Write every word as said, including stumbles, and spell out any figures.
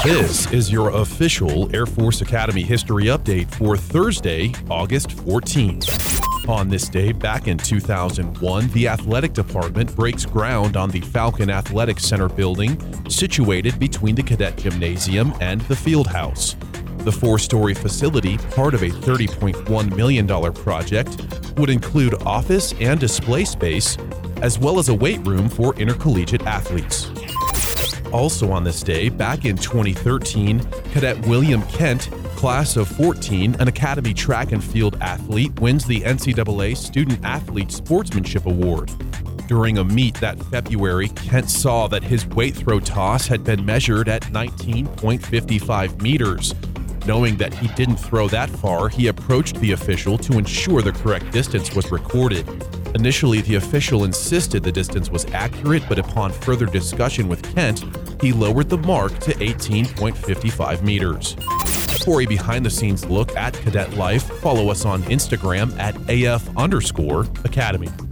This is your official Air Force Academy history update for Thursday, August fourteenth. On this day, back in two thousand one, the athletic department breaks ground on the Falcon Athletic Center building situated between the Cadet Gymnasium and the Field House. The four-story facility, part of a thirty point one million dollars project, would include office and display space, as well as a weight room for intercollegiate athletes. Also on this day, back in twenty thirteen, Cadet William Kent, class of fourteen, an Academy track and field athlete, wins the N C double A Student Athlete Sportsmanship Award. During a meet that February, Kent saw that his weight throw toss had been measured at nineteen point five five meters. Knowing that he didn't throw that far, he approached the official to ensure the correct distance was recorded. Initially, the official insisted the distance was accurate, but upon further discussion with Kent, he lowered the mark to eighteen point five five meters. For a behind-the-scenes look at cadet life, follow us on Instagram at AF underscore Academy.